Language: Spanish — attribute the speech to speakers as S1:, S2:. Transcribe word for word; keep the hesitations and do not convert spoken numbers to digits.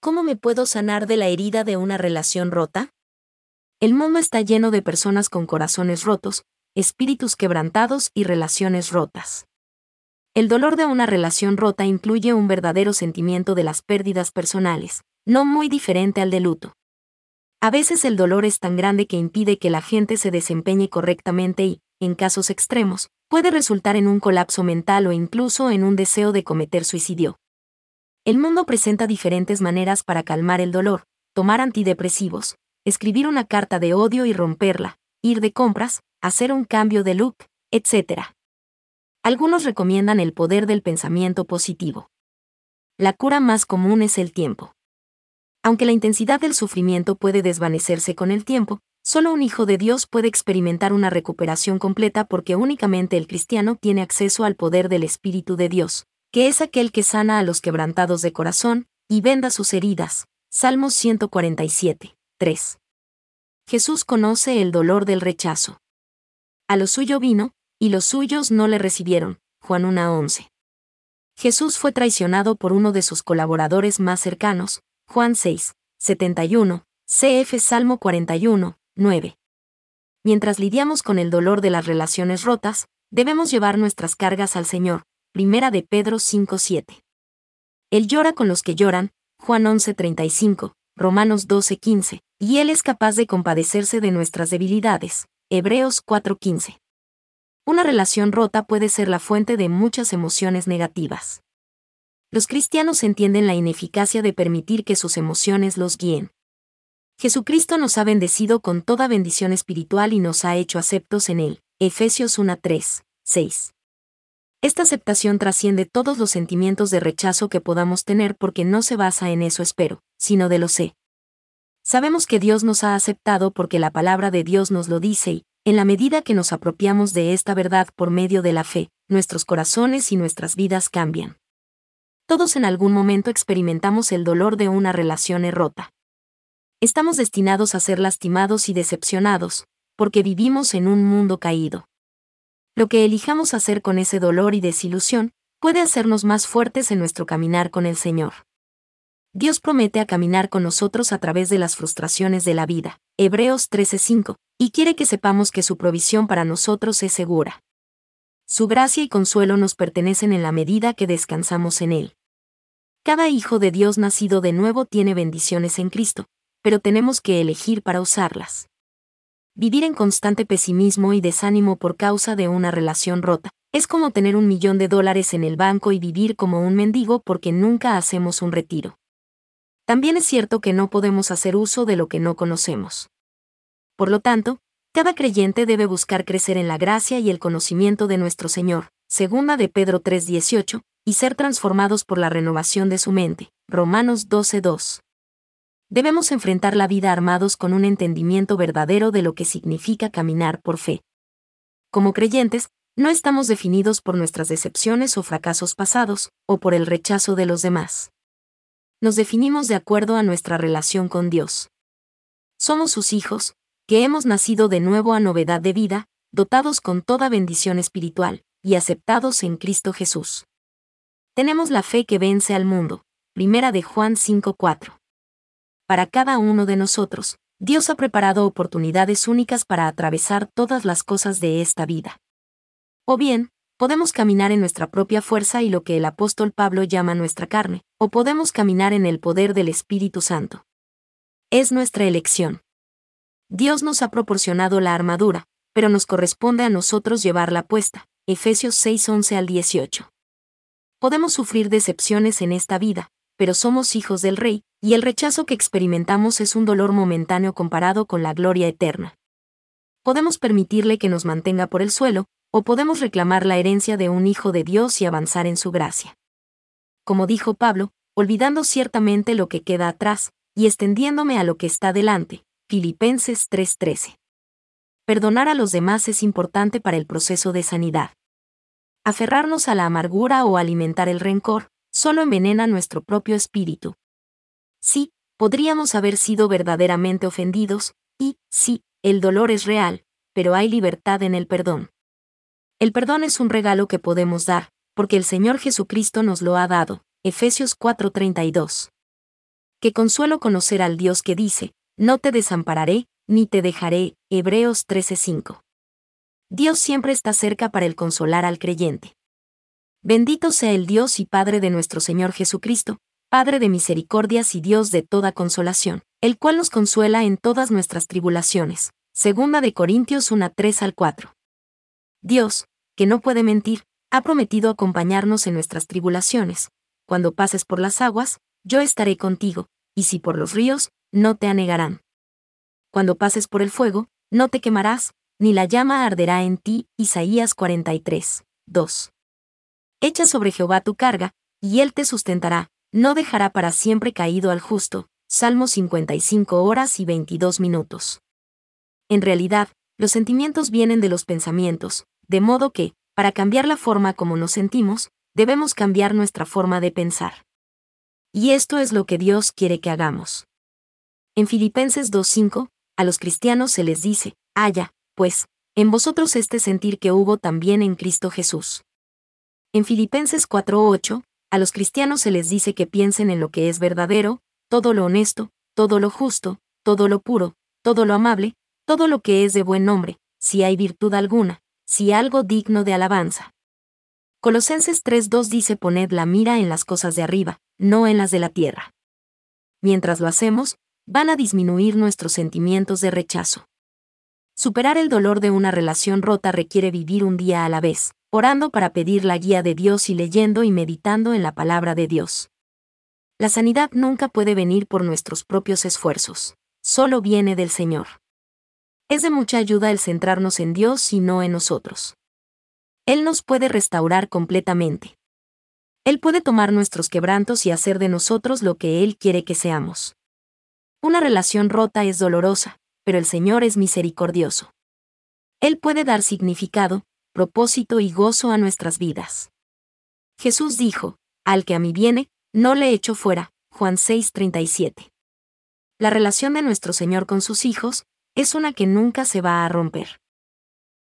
S1: ¿Cómo me puedo sanar de la herida de una relación rota? El mundo está lleno de personas con corazones rotos, espíritus quebrantados y relaciones rotas. El dolor de una relación rota incluye un verdadero sentimiento de las pérdidas personales, no muy diferente al de luto. A veces el dolor es tan grande que impide que la gente se desempeñe correctamente y, en casos extremos, puede resultar en un colapso mental o incluso en un deseo de cometer suicidio. El mundo presenta diferentes maneras para calmar el dolor: tomar antidepresivos, escribir una carta de odio y romperla, ir de compras, hacer un cambio de look, etcétera. Algunos recomiendan el poder del pensamiento positivo. La cura más común es el tiempo. Aunque la intensidad del sufrimiento puede desvanecerse con el tiempo, solo un hijo de Dios puede experimentar una recuperación completa, porque únicamente el cristiano tiene acceso al poder del Espíritu de Dios, que es aquel que sana a los quebrantados de corazón y venda sus heridas. Salmos ciento cuarenta y siete, tres. Jesús conoce el dolor del rechazo. A lo suyo vino, y los suyos no le recibieron. Juan uno once. Jesús fue traicionado por uno de sus colaboradores más cercanos. Juan seis, setenta y uno, cf. Salmo cuarenta y uno, nueve. Mientras lidiamos con el dolor de las relaciones rotas, debemos llevar nuestras cargas al Señor. Primera de Pedro cinco, siete. Él llora con los que lloran. Juan once, treinta y cinco, Romanos doce, quince, y Él es capaz de compadecerse de nuestras debilidades. Hebreos cuatro, quince. Una relación rota puede ser la fuente de muchas emociones negativas. Los cristianos entienden la ineficacia de permitir que sus emociones los guíen. Jesucristo nos ha bendecido con toda bendición espiritual y nos ha hecho aceptos en Él. Efesios uno, tres, seis. Esta aceptación trasciende todos los sentimientos de rechazo que podamos tener, porque no se basa en eso espero, sino de lo sé. Sabemos que Dios nos ha aceptado porque la palabra de Dios nos lo dice y, en la medida que nos apropiamos de esta verdad por medio de la fe, nuestros corazones y nuestras vidas cambian. Todos en algún momento experimentamos el dolor de una relación rota. Estamos destinados a ser lastimados y decepcionados, porque vivimos en un mundo caído. Lo que elijamos hacer con ese dolor y desilusión puede hacernos más fuertes en nuestro caminar con el Señor. Dios promete a caminar con nosotros a través de las frustraciones de la vida. Hebreos trece, cinco, y quiere que sepamos que su provisión para nosotros es segura. Su gracia y consuelo nos pertenecen en la medida que descansamos en Él. Cada hijo de Dios nacido de nuevo tiene bendiciones en Cristo, pero tenemos que elegir para usarlas. Vivir en constante pesimismo y desánimo por causa de una relación rota es como tener un millón de dólares en el banco y vivir como un mendigo porque nunca hacemos un retiro. También es cierto que no podemos hacer uso de lo que no conocemos. Por lo tanto, cada creyente debe buscar crecer en la gracia y el conocimiento de nuestro Señor. Segunda de Pedro tres, dieciocho, y ser transformados por la renovación de su mente. Romanos doce, dos. Debemos enfrentar la vida armados con un entendimiento verdadero de lo que significa caminar por fe. Como creyentes, no estamos definidos por nuestras decepciones o fracasos pasados, o por el rechazo de los demás. Nos definimos de acuerdo a nuestra relación con Dios. Somos sus hijos, que hemos nacido de nuevo a novedad de vida, dotados con toda bendición espiritual, y aceptados en Cristo Jesús. Tenemos la fe que vence al mundo. Primera de Juan cinco, cuatro. Para cada uno de nosotros, Dios ha preparado oportunidades únicas para atravesar todas las cosas de esta vida. O bien, podemos caminar en nuestra propia fuerza y lo que el apóstol Pablo llama nuestra carne, o podemos caminar en el poder del Espíritu Santo. Es nuestra elección. Dios nos ha proporcionado la armadura, pero nos corresponde a nosotros llevarla puesta. Efesios seis, once al dieciocho. Podemos sufrir decepciones en esta vida, pero somos hijos del Rey, y el rechazo que experimentamos es un dolor momentáneo comparado con la gloria eterna. Podemos permitirle que nos mantenga por el suelo, o podemos reclamar la herencia de un hijo de Dios y avanzar en su gracia. Como dijo Pablo, olvidando ciertamente lo que queda atrás, y extendiéndome a lo que está delante. Filipenses tres, trece. Perdonar a los demás es importante para el proceso de sanidad. Aferrarnos a la amargura o alimentar el rencor solo envenena nuestro propio espíritu. Sí, podríamos haber sido verdaderamente ofendidos, y, sí, el dolor es real, pero hay libertad en el perdón. El perdón es un regalo que podemos dar, porque el Señor Jesucristo nos lo ha dado. Efesios cuatro, treinta y dos. Qué consuelo conocer al Dios que dice, no te desampararé, ni te dejaré. Hebreos trece cinco. Dios siempre está cerca para el consolar al creyente. Bendito sea el Dios y Padre de nuestro Señor Jesucristo, Padre de misericordias y Dios de toda consolación, el cual nos consuela en todas nuestras tribulaciones. Segunda de Corintios uno tres al cuatro. Dios, que no puede mentir, ha prometido acompañarnos en nuestras tribulaciones. Cuando pases por las aguas, yo estaré contigo, y si por los ríos, no te anegarán. Cuando pases por el fuego, no te quemarás, ni la llama arderá en ti. Isaías cuarenta y tres, dos. Echa sobre Jehová tu carga, y él te sustentará, no dejará para siempre caído al justo. Salmo cincuenta y cinco horas y veintidós minutos. En realidad, los sentimientos vienen de los pensamientos, de modo que, para cambiar la forma como nos sentimos, debemos cambiar nuestra forma de pensar. Y esto es lo que Dios quiere que hagamos. En Filipenses dos cinco, a los cristianos se les dice, haya, pues, en vosotros este sentir que hubo también en Cristo Jesús. En Filipenses cuatro ocho, a los cristianos se les dice que piensen en lo que es verdadero, todo lo honesto, todo lo justo, todo lo puro, todo lo amable, todo lo que es de buen nombre, si hay virtud alguna, si algo digno de alabanza. Colosenses tres dos dice poned la mira en las cosas de arriba, no en las de la tierra. Mientras lo hacemos, van a disminuir nuestros sentimientos de rechazo. Superar el dolor de una relación rota requiere vivir un día a la vez, orando para pedir la guía de Dios y leyendo y meditando en la palabra de Dios. La sanidad nunca puede venir por nuestros propios esfuerzos, solo viene del Señor. Es de mucha ayuda el centrarnos en Dios y no en nosotros. Él nos puede restaurar completamente. Él puede tomar nuestros quebrantos y hacer de nosotros lo que Él quiere que seamos. Una relación rota es dolorosa, pero el Señor es misericordioso. Él puede dar significado, propósito y gozo a nuestras vidas. Jesús dijo, al que a mí viene, no le echo fuera. Juan seis treinta y siete. La relación de nuestro Señor con sus hijos es una que nunca se va a romper.